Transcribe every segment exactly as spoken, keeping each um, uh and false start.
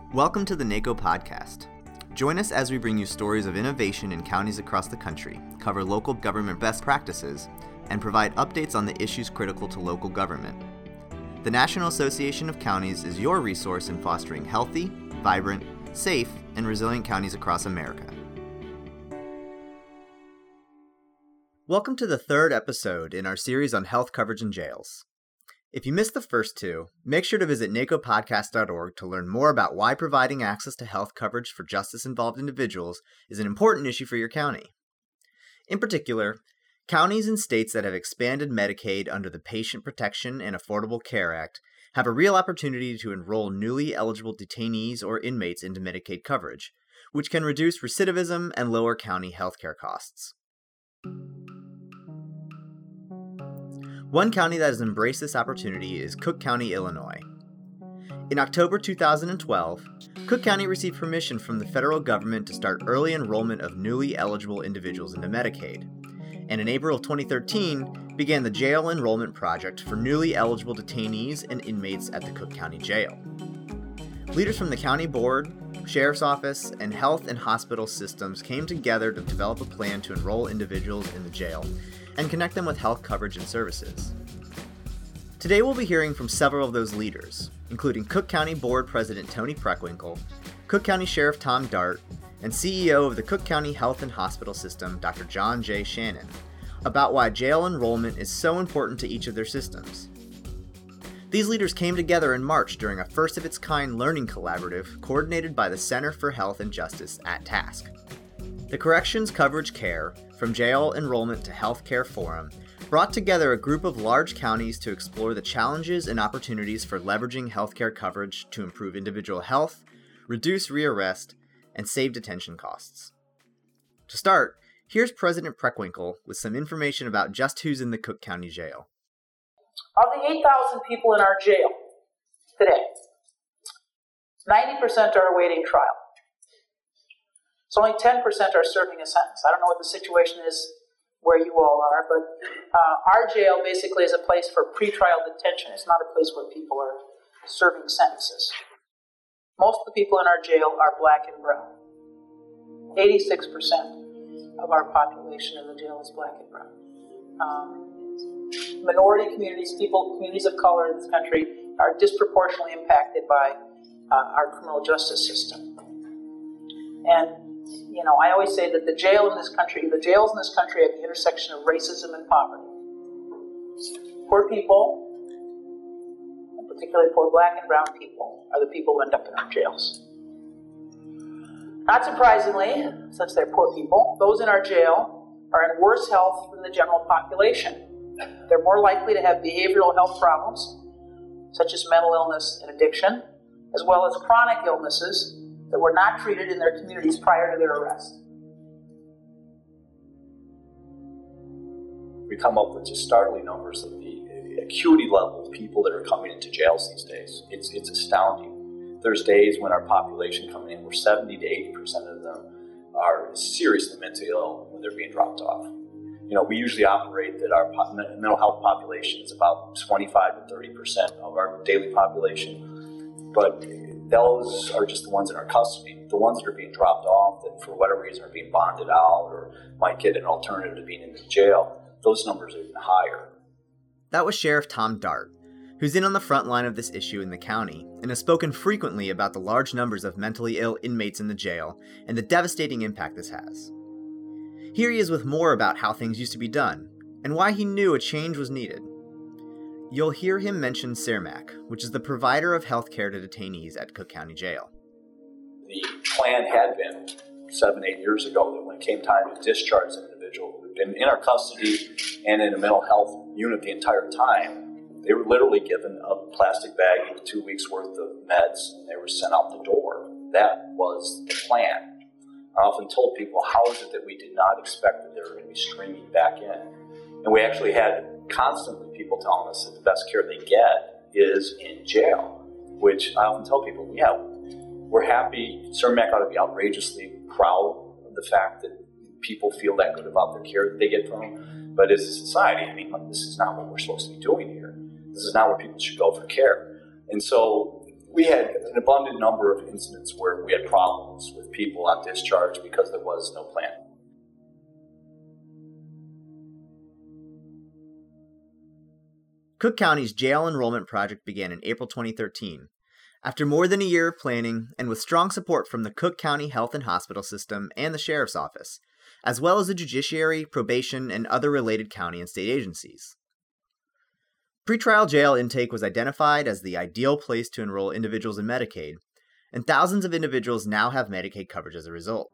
Welcome to the NACO podcast. Join us as we bring you stories of innovation in counties across the country, cover local government best practices, and provide updates on the issues critical to local government. The National Association of Counties is your resource in fostering healthy, vibrant, safe, and resilient counties across America. Welcome to the third episode in our series on health coverage in jails. If you missed the first two, make sure to visit naco podcast dot org to learn more about why providing access to health coverage for justice-involved individuals is an important issue for your county. In particular, counties and states that have expanded Medicaid under the Patient Protection and Affordable Care Act have a real opportunity to enroll newly eligible detainees or inmates into Medicaid coverage, which can reduce recidivism and lower county healthcare costs. One county that has embraced this opportunity is Cook County, Illinois. In October two thousand twelve, Cook County received permission from the federal government to start early enrollment of newly eligible individuals into Medicaid, and in April of twenty thirteen began the Jail Enrollment Project for newly eligible detainees and inmates at the Cook County Jail. Leaders from the county board, sheriff's office, and health and hospital systems came together to develop a plan to enroll individuals in the jail and connect them with health coverage and services. Today we'll be hearing from several of those leaders, including Cook County Board President Tony Preckwinkle, Cook County Sheriff Tom Dart, and C E O of the Cook County Health and Hospital System, Doctor John J. Shannon, about why jail enrollment is so important to each of their systems. These leaders came together in March during a first-of-its-kind learning collaborative coordinated by the Center for Health and Justice at Task. The Corrections Coverage Care, From Jail Enrollment to Healthcare Forum, brought together a group of large counties to explore the challenges and opportunities for leveraging healthcare coverage to improve individual health, reduce rearrest, and save detention costs. To start, here's President Preckwinkle with some information about just who's in the Cook County Jail. Of the eight thousand people in our jail today, ninety percent are awaiting trial. So only ten percent are serving a sentence. I don't know what the situation is where you all are, but uh, our jail basically is a place for pretrial detention. It's not a place where people are serving sentences. Most of the people in our jail are black and brown. eighty-six percent of our population in the jail is black and brown. Um, minority communities, people, communities of color in this country are disproportionately impacted by uh, our criminal justice system. And You know, I always say that the jail in this country, the jails in this country are at the intersection of racism and poverty. Poor people, and particularly poor black and brown people, are the people who end up in our jails. Not surprisingly, since they're poor people, those in our jail are in worse health than the general population. They're more likely to have behavioral health problems, such as mental illness and addiction, as well as chronic illnesses that were not treated in their communities prior to their arrest. We come up with just startling numbers of the acuity level of people that are coming into jails these days. It's it's astounding. There's days when our population coming in, where seventy to eighty percent of them are seriously mentally ill when they're being dropped off. You know, we usually operate that our mental health population is about twenty-five to thirty percent of our daily population, but those are just the ones in our custody. The ones that are being dropped off, that for whatever reason are being bonded out or might get an alternative to being in the jail, those numbers are even higher. That was Sheriff Tom Dart, who's in on the front line of this issue in the county and has spoken frequently about the large numbers of mentally ill inmates in the jail and the devastating impact this has. Here he is with more about how things used to be done and why he knew a change was needed. You'll hear him mention CIRMAC, which is the provider of health care to detainees at Cook County Jail. The plan had been seven, eight years ago that when it came time to discharge an individual who had been in our custody and in a mental health unit the entire time, they were literally given a plastic bag with two weeks worth of meds and they were sent out the door. That was the plan. I often told people, how is it that we did not expect that they were going to be streaming back in? And we actually had constantly people telling us that the best care they get is in jail, which I often tell people, yeah, we're happy. CIRMAC ought to be outrageously proud of the fact that people feel that good about the care that they get from them. But as a society, I mean, this is not what we're supposed to be doing here. This is not where people should go for care. And so we had an abundant number of incidents where we had problems with people on discharge because there was no plan. Cook County's jail enrollment project began in April twenty thirteen. After more than a year of planning, and with strong support from the Cook County Health and Hospital System and the Sheriff's Office, as well as the judiciary, probation, and other related county and state agencies. Pretrial jail intake was identified as the ideal place to enroll individuals in Medicaid, and thousands of individuals now have Medicaid coverage as a result.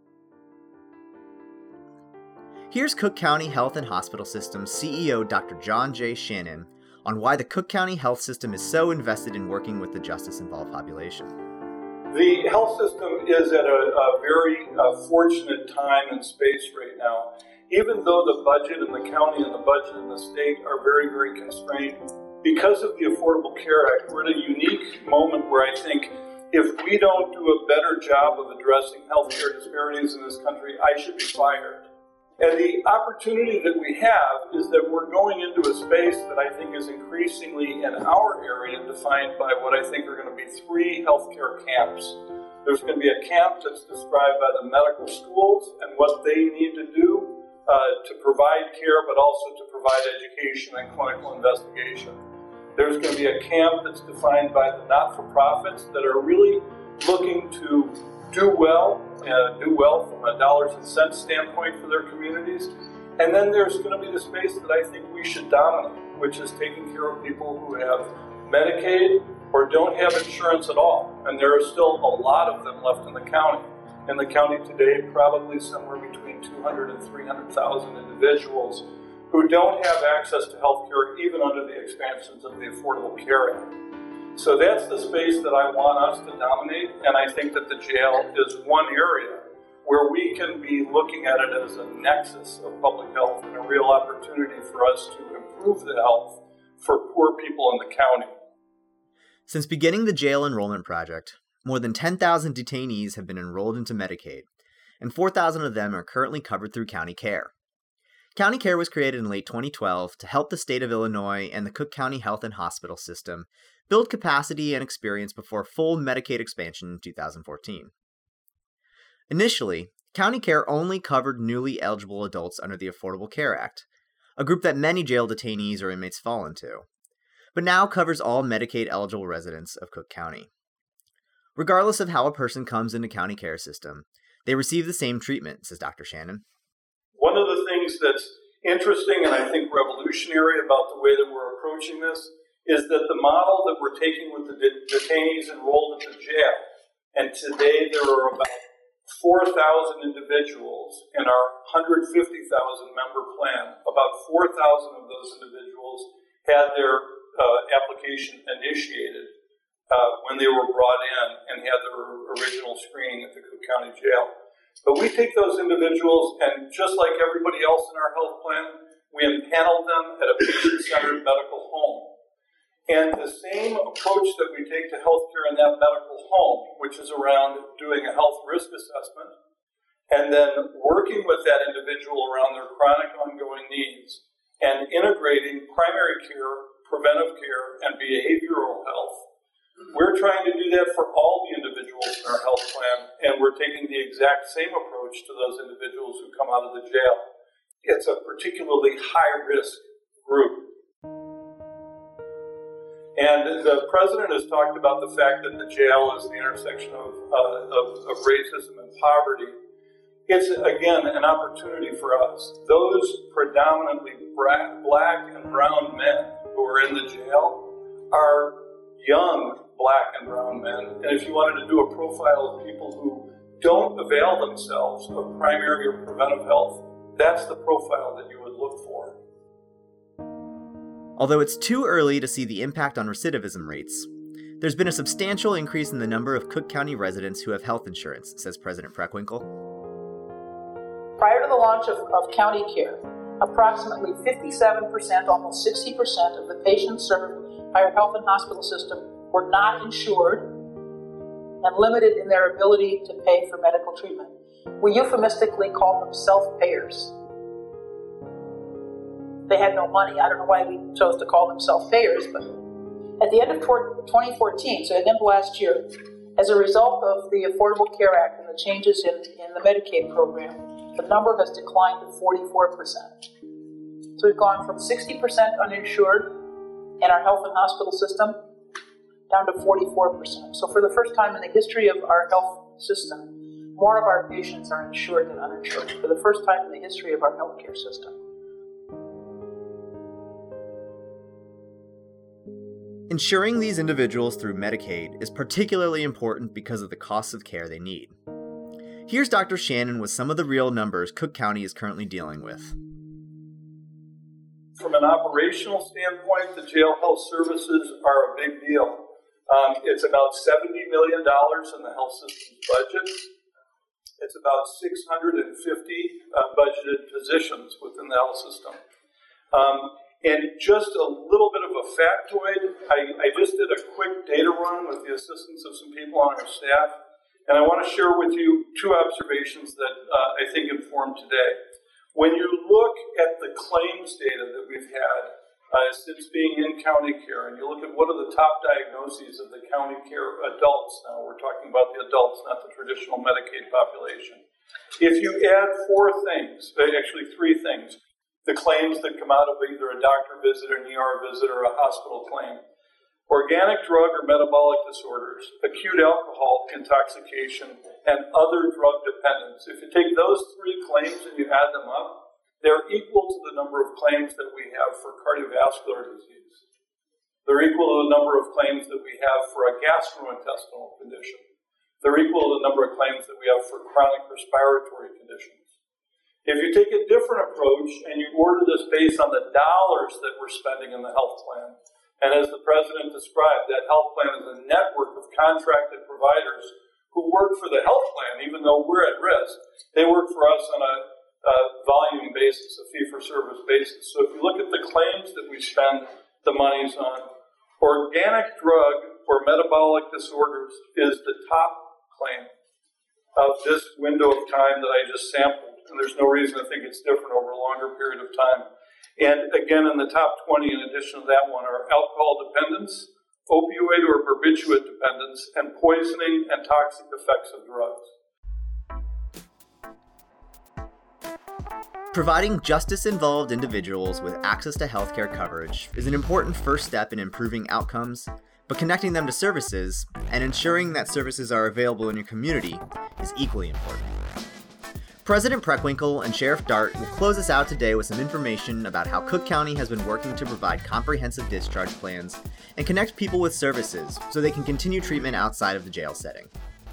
Here's Cook County Health and Hospital System C E O Doctor John J. Shannon on why the Cook County health system is so invested in working with the justice-involved population. The health system is at a, a very uh, fortunate time and space right now. Even though the budget in the county and the budget in the state are very, very constrained, because of the Affordable Care Act, we're at a unique moment where I think if we don't do a better job of addressing healthcare disparities in this country, I should be fired. And the opportunity that we have is that we're going into a space that I think is increasingly in our area defined by what I think are going to be three healthcare camps. There's going to be a camp that's described by the medical schools and what they need to do uh, to provide care, but also to provide education and clinical investigation. There's going to be a camp that's defined by the not-for-profits that are really looking to do well, uh, do well from a dollars and cents standpoint for their communities. And then there's going to be the space that I think we should dominate, which is taking care of people who have Medicaid or don't have insurance at all. And there are still a lot of them left in the county. In the county today, probably somewhere between two hundred and three hundred thousand individuals who don't have access to health care even under the expansions of the Affordable Care Act. So that's the space that I want us to dominate, and I think that the jail is one area where we can be looking at it as a nexus of public health and a real opportunity for us to improve the health for poor people in the county. Since beginning the jail enrollment project, more than ten thousand detainees have been enrolled into Medicaid, and four thousand of them are currently covered through County Care. County Care was created in late twenty twelve to help the state of Illinois and the Cook County Health and Hospital System build capacity and experience before full Medicaid expansion in two thousand fourteen. Initially, County Care only covered newly eligible adults under the Affordable Care Act, a group that many jail detainees or inmates fall into, but now covers all Medicaid-eligible residents of Cook County. Regardless of how a person comes into County Care system, they receive the same treatment, says Doctor Shannon. One of the things that's interesting and I think revolutionary about the way that we're approaching this is that the model that we're taking with the det- detainees enrolled at the jail, and today there are about four thousand individuals in our one hundred fifty thousand member plan. About four thousand of those individuals had their uh, application initiated uh, when they were brought in and had their original screening at the Cook County Jail. But we take those individuals and just like everybody else in our health plan, we impanel them at a patient-centered medical home. And the same approach that we take to healthcare in that medical home, which is around doing a health risk assessment, and then working with that individual around their chronic ongoing needs, and integrating primary care, preventive care, and behavioral health. We're trying to do that for all the individuals in our health plan, and we're taking the exact same approach to those individuals who come out of the jail. It's a particularly high-risk group. And the president has talked about the fact that the jail is the intersection of, uh, of, of racism and poverty. It's, again, an opportunity for us. Those predominantly black and brown men who are in the jail are young black and brown men. And if you wanted to do a profile of people who don't avail themselves of primary or preventive health, that's the profile that you would look for. Although it's too early to see the impact on recidivism rates, there's been a substantial increase in the number of Cook County residents who have health insurance, says President Preckwinkle. Prior to the launch of, of County Care, approximately fifty-seven percent, almost sixty percent of the patients served by our health and hospital system were not insured and limited in their ability to pay for medical treatment. We euphemistically call them self-payers. They had no money. I don't know why we chose to call them self-payers, but At the end of twenty fourteen, so at the end of last year, as a result of the Affordable Care Act and the changes in, in the Medicaid program, the number has declined to forty-four percent. So we've gone from sixty percent uninsured in our health and hospital system down to forty-four percent. So for the first time in the history of our health system, more of our patients are insured than uninsured. For the first time in the history of our healthcare system. Insuring these individuals through Medicaid is particularly important because of the costs of care they need. Here's Doctor Shannon with some of the real numbers Cook County is currently dealing with. From an operational standpoint, the jail health services are a big deal. Um, it's about seventy million dollars in the health system's budget. It's about six hundred fifty uh, budgeted positions within the health system. Um, And just a little bit of a factoid, I, I just did a quick data run with the assistance of some people on our staff, and I want to share with you two observations that uh, I think inform today. When you look at the claims data that we've had uh, since being in county care, and you look at what are the top diagnoses of the county care adults, now we're talking about the adults, not the traditional Medicaid population. If you add four things, actually three things, the claims that come out of either a doctor visit, an E R visit, or a hospital claim, organic drug or metabolic disorders, acute alcohol intoxication, and other drug dependence. If you take those three claims and you add them up, they're equal to the number of claims that we have for cardiovascular disease. They're equal to the number of claims that we have for a gastrointestinal condition. They're equal to the number of claims that we have for chronic respiratory conditions. If you take a different approach and you order this based on the dollars that we're spending in the health plan, and as the president described, that health plan is a network of contracted providers who work for the health plan, even though we're at risk. They work for us on a, a volume basis, a fee-for-service basis. So if you look at the claims that we spend the monies on, organic drug or metabolic disorders is the top claim of this window of time that I just sampled. And there's no reason to think it's different over a longer period of time. And again, in the top twenty, in addition to that one, are alcohol dependence, opioid or barbiturate dependence, and poisoning and toxic effects of drugs. Providing justice-involved individuals with access to healthcare coverage is an important first step in improving outcomes, but connecting them to services and ensuring that services are available in your community is equally important. President Preckwinkle and Sheriff Dart will close us out today with some information about how Cook County has been working to provide comprehensive discharge plans and connect people with services so they can continue treatment outside of the jail setting.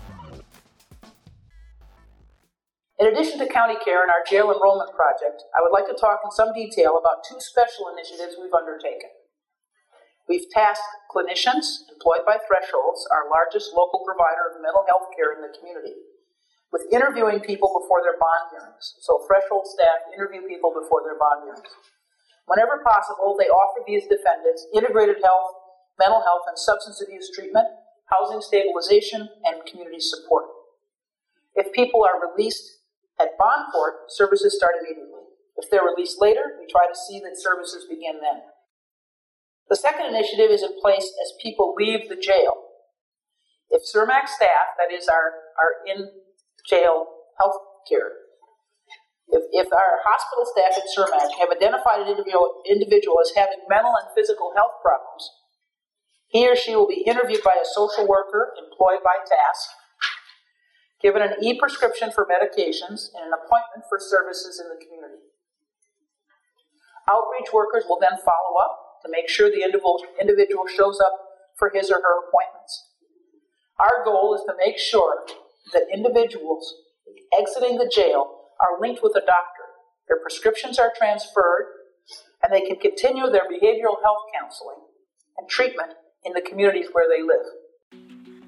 In addition to county care and our jail enrollment project, I would like to talk in some detail about two special initiatives we've undertaken. We've tasked clinicians employed by Thresholds, our largest local provider of mental health care in the community, with interviewing people before their bond hearings. So Threshold staff interview people before their bond hearings. Whenever possible, they offer these defendants integrated health, mental health, and substance abuse treatment, housing stabilization, and community support. If people are released at bond court, services start immediately. If they're released later, we try to see that services begin then. The second initiative is in place as people leave the jail. If CIRMAC staff, that is our, our in jail health care. If, if our hospital staff at CIRMAC have identified an individual, individual as having mental and physical health problems, he or she will be interviewed by a social worker employed by TASK, given an e-prescription for medications, and an appointment for services in the community. Outreach workers will then follow up to make sure the individual shows up for his or her appointments. Our goal is to make sure that individuals exiting the jail are linked with a doctor. Their prescriptions are transferred, and they can continue their behavioral health counseling and treatment in the communities where they live.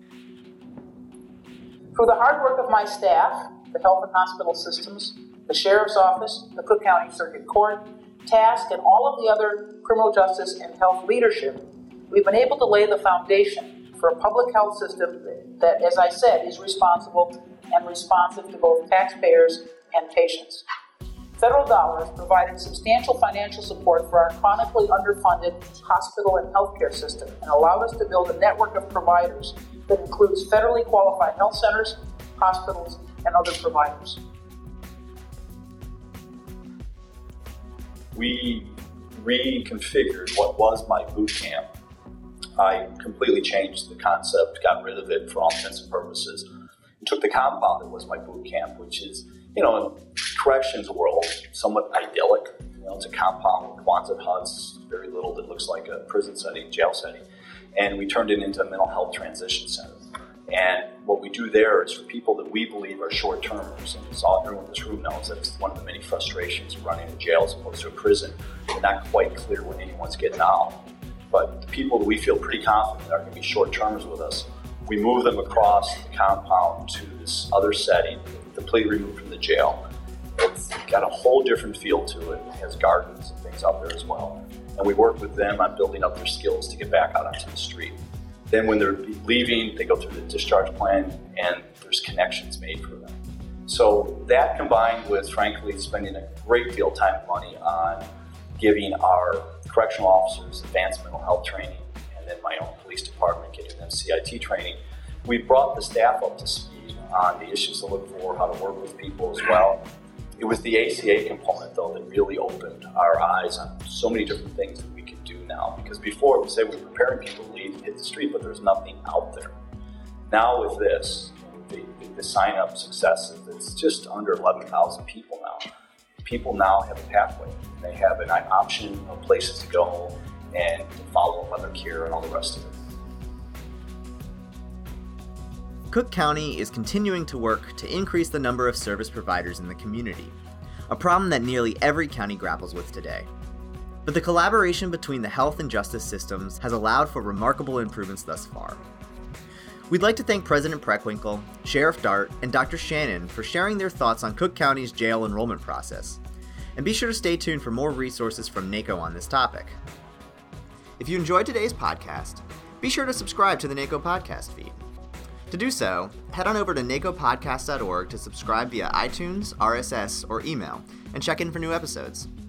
Through the hard work of my staff, the health and hospital systems, the Sheriff's Office, the Cook County Circuit Court, TASK, and all of the other criminal justice and health leadership, we've been able to lay the foundation for a public health system that, as I said, is responsible and responsive to both taxpayers and patients. Federal dollars provided substantial financial support for our chronically underfunded hospital and healthcare system and allowed us to build a network of providers that includes federally qualified health centers, hospitals, and other providers. We reconfigured what was my boot camp. I completely changed the concept, got rid of it for all intents and purposes, and took the compound that was my boot camp, which is, you know, in corrections world, somewhat idyllic. You know, it's a compound with Quonset huts, very little that looks like a prison setting, jail setting, and we turned it into a mental health transition center. And what we do there is for people that we believe are short-termers, and as all everyone in this room knows, that's one of the many frustrations of running a jail as opposed to a prison. We're not quite clear when anyone's getting out. But the people that we feel pretty confident are going to be short-termers with us, we move them across the compound to this other setting, completely removed from the jail. It's got a whole different feel to it. It has gardens and things out there as well. And we work with them on building up their skills to get back out onto the street. Then when they're leaving, they go through the discharge plan and there's connections made for them. So that combined with, frankly, spending a great deal of time and money on giving our correctional officers advanced mental health training, and then my own police department getting them C I T training, we brought the staff up to speed on the issues to look for, how to work with people as well. It was the A C A component, though, that really opened our eyes on so many different things that we can do now. Because before, we say we were preparing people to leave and hit the street, but there's nothing out there. Now with this, the, the sign-up successes, it's just under eleven thousand people now. People now have a pathway. They have an option of places to go and follow up on their care and all the rest of it. Cook County is continuing to work to increase the number of service providers in the community, a problem that nearly every county grapples with today. But the collaboration between the health and justice systems has allowed for remarkable improvements thus far. We'd like to thank President Preckwinkle, Sheriff Dart, and Doctor Shannon for sharing their thoughts on Cook County's jail enrollment process. And be sure to stay tuned for more resources from NACO on this topic. If you enjoyed today's podcast, be sure to subscribe to the NACO podcast feed. To do so, head on over to naco podcast dot org to subscribe via iTunes, R S S, or email, and check in for new episodes.